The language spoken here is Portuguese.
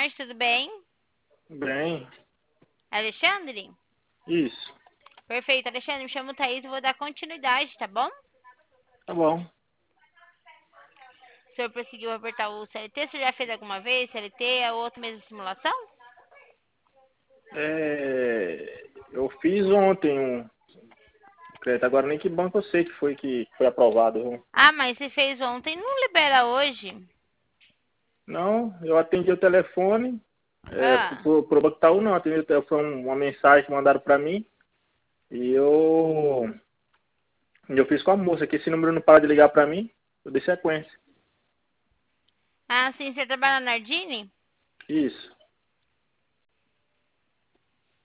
tarde, tudo bem? Bem, Alexandre? isso. Perfeito, Alexandre, me chamo Thaís e vou dar continuidade, tá bom? Tá bom. O senhor conseguiu apertar o CLT? Você já fez alguma vez CLT ou outra mesmo simulação? Eu fiz ontem um crédito, agora nem que banco eu sei que foi aprovado. Viu? Ah, mas você fez ontem, não libera hoje? Não, eu atendi o telefone, Ah, pro Banco Itaú não, atendi o telefone, uma mensagem que mandaram para mim e eu fiz com a moça, que esse número não para de ligar para mim, eu dei sequência. sim, você trabalha na Nardini? Isso.